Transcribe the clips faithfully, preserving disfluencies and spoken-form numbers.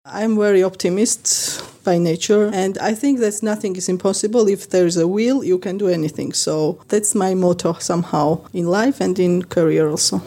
I'm very optimist by nature, and I think that nothing is impossible. If there is a will, you can do anything. So that's my motto somehow in life and in career also.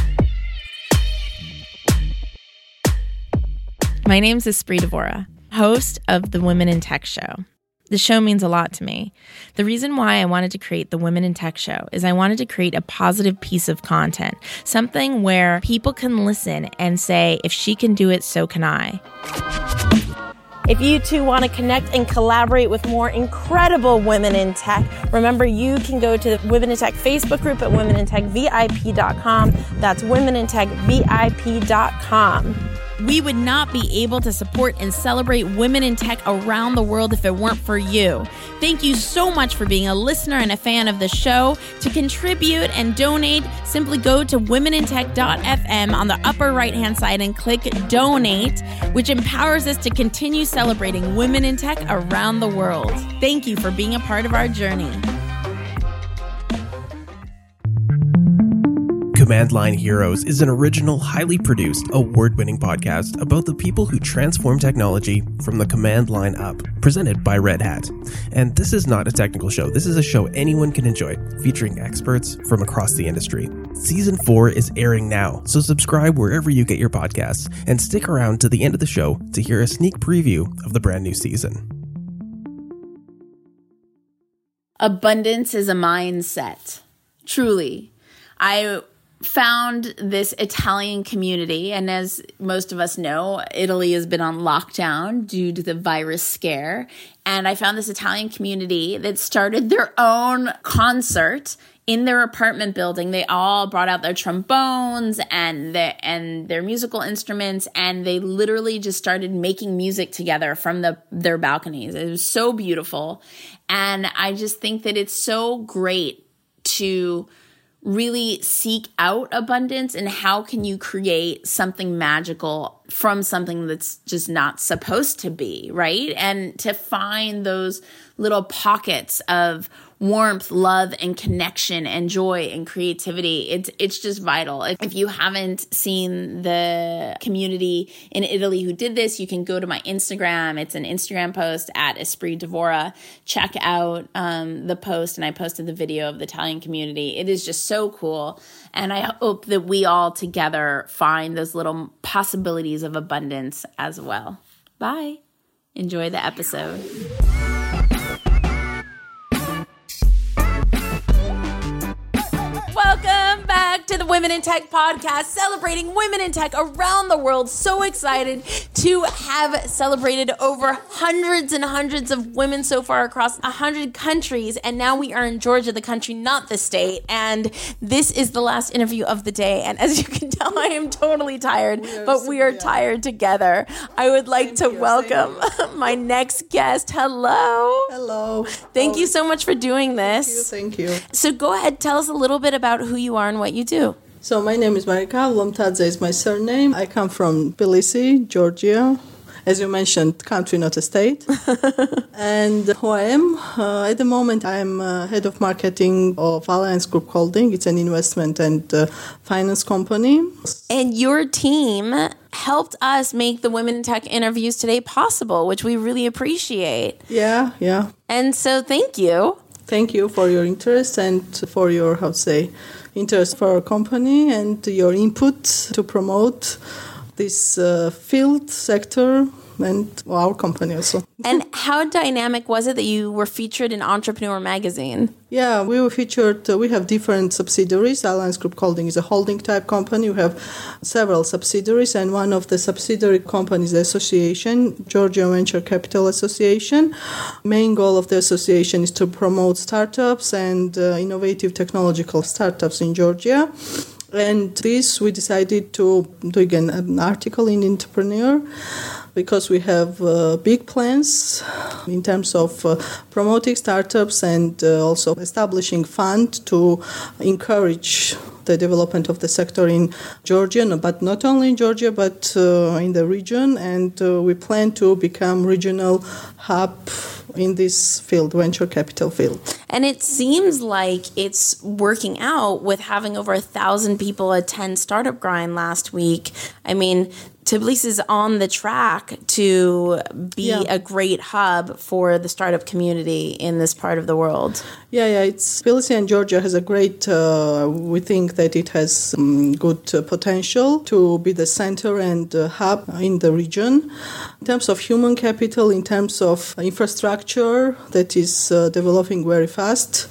My name's Espree Devora, host of the Women in Tech Show. The show means a lot to me. The reason why I wanted to create the Women in Tech Show is I wanted to create a positive piece of content, something where people can listen and say, if she can do it, so can I. If you too want to connect and collaborate with more incredible women in tech, remember you can go to the Women in Tech Facebook group at women in tech V I P dot com. That's women in tech V I P dot com. We would not be able to support and celebrate women in tech around the world if it weren't for you. Thank you so much for being a listener and a fan of the show. To contribute and donate, simply go to women in tech dot f m on the upper right-hand side and click Donate, which empowers us to continue celebrating women in tech around the world. Thank you for being a part of our journey. Command Line Heroes is an original, highly produced, award-winning podcast about the people who transform technology from the command line up, presented by Red Hat. And this is not a technical show. This is a show anyone can enjoy, featuring experts from across the industry. Season four is airing now, so subscribe wherever you get your podcasts, and stick around to the end of the show to hear a sneak preview of the brand new season. Abundance is a mindset. Truly. I found this Italian community, and as most of us know, Italy has been on lockdown due to the virus scare, and I found this Italian community that started their own concert in their apartment building. They all brought out their trombones and their, and their musical instruments, and they literally just started making music together from the their balconies. It was so beautiful, and I just think that it's so great to really seek out abundance, and how can you create something magical from something that's just not supposed to be, right? And to find those little pockets of warmth, love, and connection, and joy, and creativity. It's it's just vital. If, if you haven't seen the community in Italy who did this, you can go to my Instagram. It's an Instagram post at Espree Devora. Check out um, the post, and I posted the video of the Italian community. It is just so cool, and I hope that we all together find those little possibilities of abundance as well. Bye. Enjoy the episode. Welcome back to the Women in Tech podcast, celebrating women in tech around the world. So excited to have celebrated over hundreds and hundreds of women so far across one hundred countries. And now we are in Georgia, the country, not the state. And this is the last interview of the day. And as you can tell, I am totally tired, we but so, we are yeah. tired together. I would like Thank to you. welcome my next guest. Hello. Hello. Thank oh. you so much for doing this. Thank you. Thank you. So go ahead, tell us a little bit about who you are and what you do. So my name is Marika Lomtadze is my surname. I come from Tbilisi, Georgia. As you mentioned, country, not a state. And who I am, uh, at the moment, I'm uh, head of marketing of Alliance Group Holding. It's an investment and uh, finance company. And your team helped us make the Women in Tech interviews today possible, which we really appreciate. Yeah, yeah. And so thank you. Thank you for your interest and for your, how to say, interest for our company and your input to promote this uh, field sector and our company also. And how dynamic was it that you were featured in Entrepreneur Magazine? Yeah, we were featured. Uh, we have different subsidiaries. Alliance Group Holding is a holding type company. We have several subsidiaries, and one of the subsidiary companies, the association, Georgia Venture Capital Association. Main goal of the association is to promote startups and uh, innovative technological startups in Georgia. And this, we decided to do again an article in Entrepreneur, because we have uh, big plans in terms of uh, promoting startups and uh, also establishing fund to encourage the development of the sector in Georgia, but not only in Georgia, but uh, in the region. And uh, we plan to become regional hub in this field, venture capital field. And it seems like it's working out with having over a thousand people attend Startup Grind last week. I mean, Tbilisi is on the track to be Yeah. a great hub for the startup community in this part of the world. Yeah, yeah. It's Tbilisi and Georgia has a great. Uh, we think that it has um, good uh, potential to be the center and uh, hub in the region, in terms of human capital, in terms of infrastructure that is uh, developing very fast.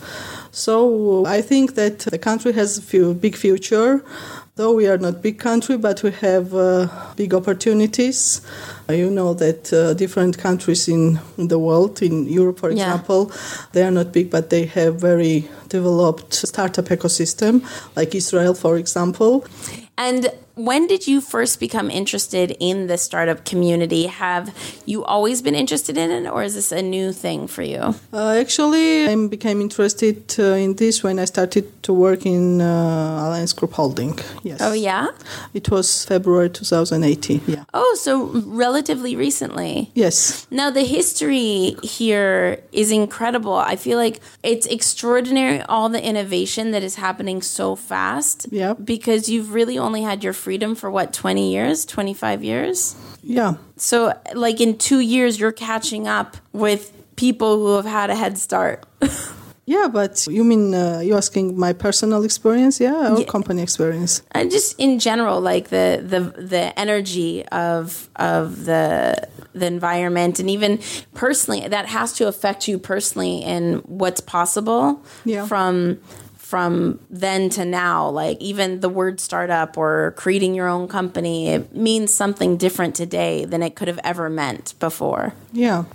So I think that the country has a few big future. Though we are not big country, but we have uh, big opportunities. Uh, you know that uh, different countries in, in the world, in Europe, for Yeah. example, they are not big, but they have very developed startup ecosystem, like Israel, for example. And when did you first become interested in the startup community? Have you always been interested in it, or is this a new thing for you? Uh, actually, I became interested uh, in this when I started to work in uh, Alliance Group Holding. Yes. Oh, yeah? It was February twenty eighteen. Yeah. Oh, so relatively recently. Yes. Now, the history here is incredible. I feel like it's extraordinary, all the innovation that is happening so fast. Yeah. Because you've really only had your freedom for, what, twenty years, twenty-five years? Yeah. So, like, in two years, you're catching up with people who have had a head start. Yeah, but you mean uh, you asking my personal experience, yeah, or Yeah. company experience? And just in general, like the the, the energy of of the the environment, and even personally, that has to affect you personally in what's possible Yeah. from from then to now. Like even the word startup or creating your own company, it means something different today than it could have ever meant before. Yeah.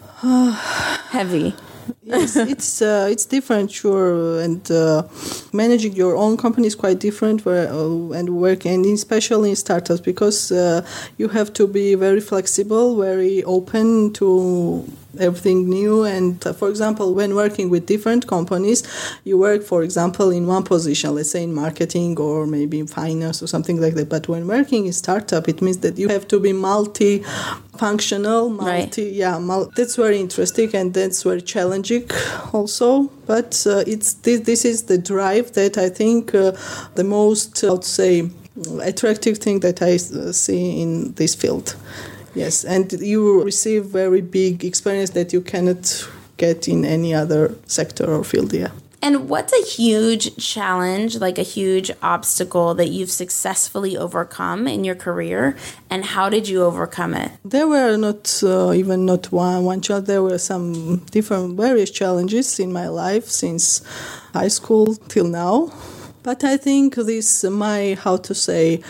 Heavy. Yes, it's uh, it's different, sure, and uh, managing your own company is quite different, where, uh, and work, and especially in startups, because uh, you have to be very flexible, very open to everything new. And uh, for example, when working with different companies, you work, for example, in one position, let's say in marketing or maybe in finance or something like that. But when working in startup, it means that you have to be multi-functional, multi, Right. yeah, mul- that's very interesting and that's very challenging also. But uh, it's this, this is the drive that I think uh, the most, I would say, attractive thing that I uh, see in this field. Yes, and you receive very big experience that you cannot get in any other sector or field, yeah. And what's a huge challenge, like a huge obstacle that you've successfully overcome in your career, and how did you overcome it? There were not uh, even not one one challenge. There were some different various challenges in my life since high school till now. But I think this my how to say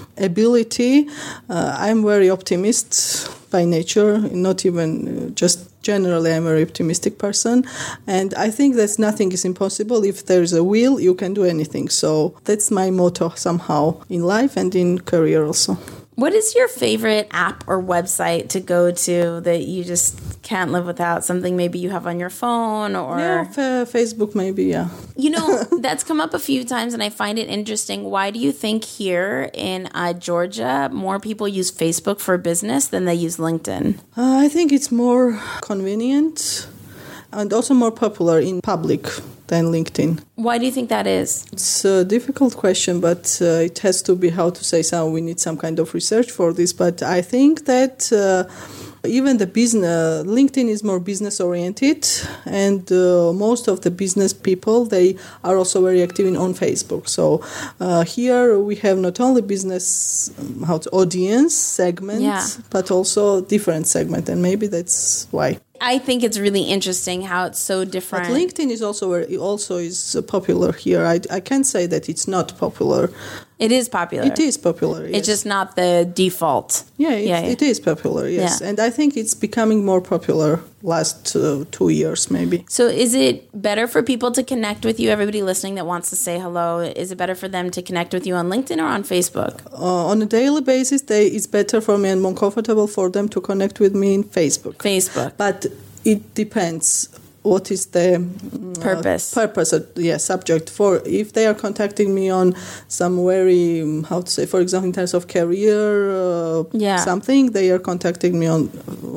ability. Uh, I'm very optimist by nature, not even uh, just generally I'm a very optimistic person, and I think that nothing is impossible. If there's a will, you can do anything. So that's my motto somehow in life and in career also. What is your favorite app or website to go to that you just can't live without? Something maybe you have on your phone or... Yeah, fa- Facebook maybe, yeah. You know, that's come up a few times and I find it interesting. Why do you think here in uh, Georgia more people use Facebook for business than they use LinkedIn? Uh, I think it's more convenient and also more popular in public than LinkedIn. Why do you think that is? It's a difficult question, but uh, it has to be, how to say, so we need some kind of research for this. But I think that uh, even the business, LinkedIn is more business oriented, and uh, most of the business people, they are also very active in on Facebook. So uh, here we have not only business um, how to, audience segment, Yeah. but also different segment, and maybe that's why. I think it's really interesting how it's so different. But LinkedIn is also very, also is uh, popular here. I, I can't say that it's not popular. It is popular. It is popular. Yes. It's just not the default. Yeah, it, Yeah, yeah. it is popular. Yes, Yeah. and I think it's becoming more popular last uh, two years maybe. So is it better for people to connect with you, everybody listening that wants to say hello, is it better for them to connect with you on LinkedIn or on Facebook? Uh, on a daily basis, they, it's better for me and more comfortable for them to connect with me in Facebook. Facebook. But it depends. What is the uh, Purpose. Purpose, uh, yeah, subject for. If they are contacting me on some very, um, how to say, for example, in terms of career, uh, Yeah. something, they are contacting me on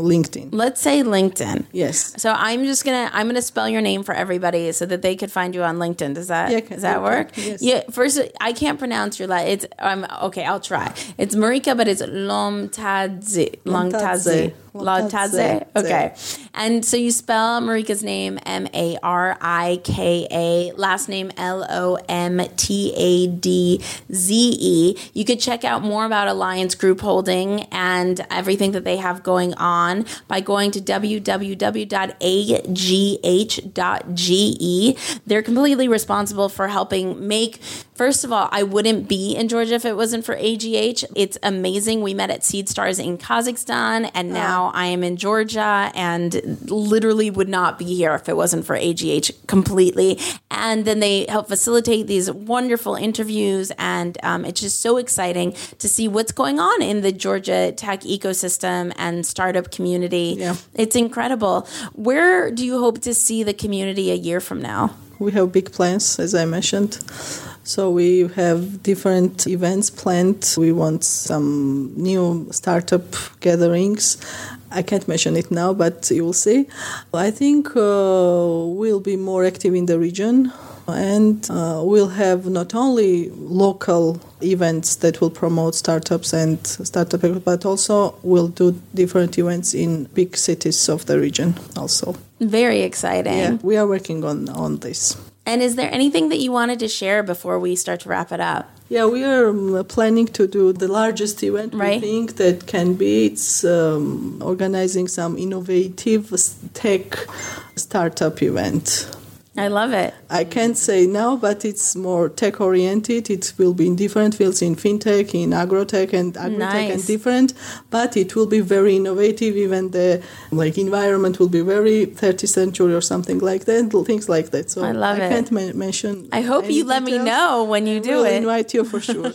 LinkedIn. Let's say LinkedIn. Yes. So I'm just gonna I'm gonna spell your name for everybody so that they could find you on LinkedIn. Does that Yeah, does that work? Yes. Yeah. First, I can't pronounce your last. It's um okay. I'll try. It's Marika, but it's Lomtadze. Lomtadze. Lomtadze. Okay. And so you spell Marika's name M A R I K A, last name L O M T A D Z E. You could check out more about Alliance Group Holding and everything that they have going on by going to w w w dot a g h dot g e. They're completely responsible for helping make, first of all, I wouldn't be in Georgia if it wasn't for A G H. It's amazing. We met at Seed Stars in Kazakhstan, and now I am in Georgia and literally would not be here if it wasn't for A G H completely. And then they help facilitate these wonderful interviews, and um, it's just so exciting to see what's going on in the Georgia tech ecosystem and startup community. Yeah. It's incredible. Where do you hope to see the community a year from now? We have big plans, as I mentioned. So we have different events planned. We want some new startup gatherings. I can't mention it now, but you will see. I think uh, we'll be more active in the region, and uh, we'll have not only local events that will promote startups and startup, but also we'll do different events in big cities of the region also. Very exciting. Yeah, we are working on, on this. And is there anything that you wanted to share before we start to wrap it up? Yeah, we are um, planning to do the largest event right. we think that can be. It's um, organizing some innovative tech startup event. I love it. I can't say now, but it's more tech-oriented. It will be in different fields, in fintech, in agrotech, and agritech, nice. and different. But it will be very innovative. Even the like environment will be very thirtieth century or something like that. Things like that. So I love I it. can't ma- mention. I hope you let details. me know when you do we'll it. Invite you for sure.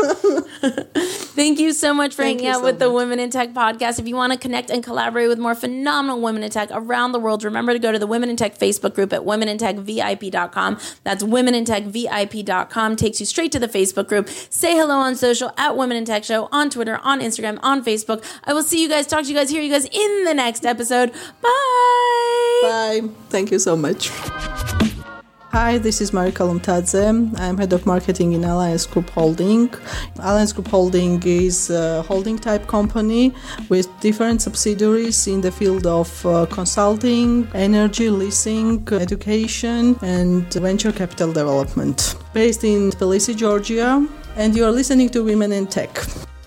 Thank you so much for Thank hanging you out so with the much. Women in Tech podcast. If you want to connect and collaborate with more phenomenal women in tech around the world, remember to go to the Women in Tech Facebook group at women in tech v i p dot com. That's women in tech v i p dot com. Takes you straight to the Facebook group. Say hello on social at Women in Tech Show, on Twitter, on Instagram, on Facebook. I will see you guys, talk to you guys, hear you guys in the next episode. Bye. Bye. Thank you so much. Hi, this is Marika Lomtadze. I'm head of marketing in Alliance Group Holding. Alliance Group Holding is a holding type company with different subsidiaries in the field of uh, consulting, energy, leasing, education, and venture capital development. Based in Tbilisi, Georgia, and you are listening to Women in Tech.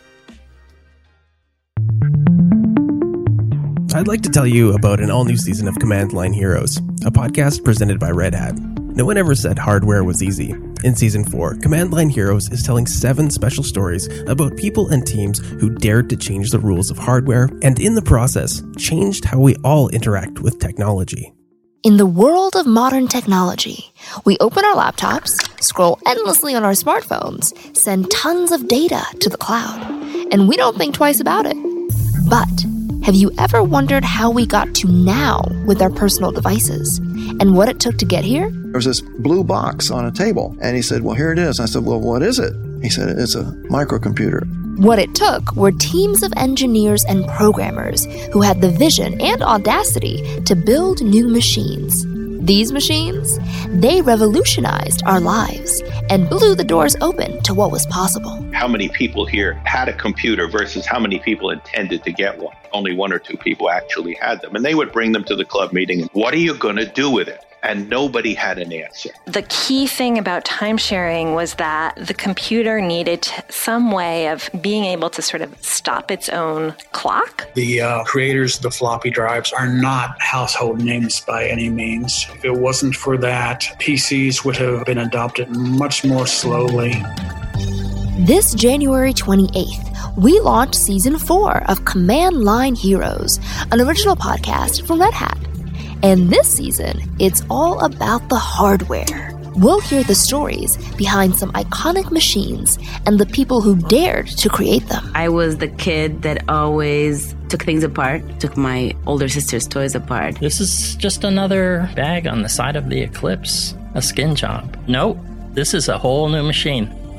I'd like to tell you about an all-new season of Command Line Heroes, a podcast presented by Red Hat. No one ever said hardware was easy. In Season four, Command Line Heroes is telling seven special stories about people and teams who dared to change the rules of hardware and in the process, changed how we all interact with technology. In the world of modern technology, we open our laptops, scroll endlessly on our smartphones, send tons of data to the cloud, and we don't think twice about it. But have you ever wondered how we got to now with our personal devices and what it took to get here? There was this blue box on a table, and he said, well, here it is. I said, well, what is it? He said, it's a microcomputer. What it took were teams of engineers and programmers who had the vision and audacity to build new machines. These machines, they revolutionized our lives and blew the doors open to what was possible. How many people here had a computer versus how many people intended to get one? Only one or two people actually had them. And they would bring them to the club meeting. What are you going to do with it? And nobody had an answer. The key thing about time sharing was that the computer needed some way of being able to sort of stop its own clock. The uh, creators of the floppy drives are not household names by any means. If it wasn't for that, P Cs would have been adopted much more slowly. This January twenty-eighth, we launched Season four of Command Line Heroes, an original podcast from Red Hat. And this season, it's all about the hardware. We'll hear the stories behind some iconic machines and the people who dared to create them. I was the kid that always took things apart, took my older sister's toys apart. This is just another bag on the side of the Eclipse, a skin job. Nope, this is a whole new machine.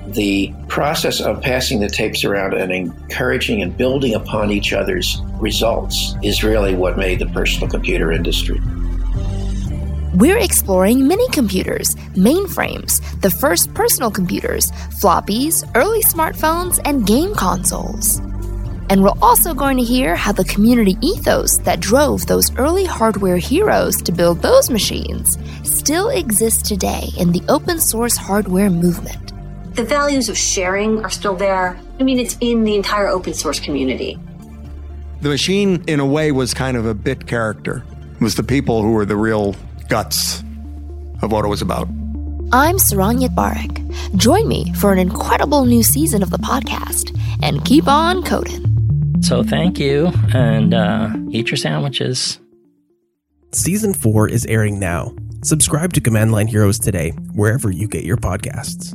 The process of passing the tapes around and encouraging and building upon each other's results is really what made the personal computer industry. We're exploring mini-computers, mainframes, the first personal computers, floppies, early smartphones, and game consoles. And we're also going to hear how the community ethos that drove those early hardware heroes to build those machines still exists today in the open source hardware movement. The values of sharing are still there. I mean, it's in the entire open source community. The machine, in a way, was kind of a bit character. It was the people who were the real guts of what it was about. I'm Saranyat Barak. Join me for an incredible new season of the podcast, and keep on coding. So thank you, and uh, eat your sandwiches. Season four is airing now. Subscribe to Command Line Heroes today, wherever you get your podcasts.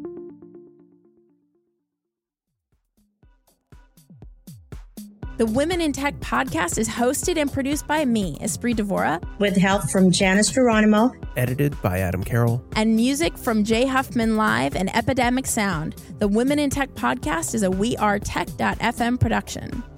The Women in Tech podcast is hosted and produced by me, Esprit Devora, with help from Janice Geronimo, edited by Adam Carroll, and music from Jay Huffman Live and Epidemic Sound. The Women in Tech podcast is a We Are Tech dot f m production.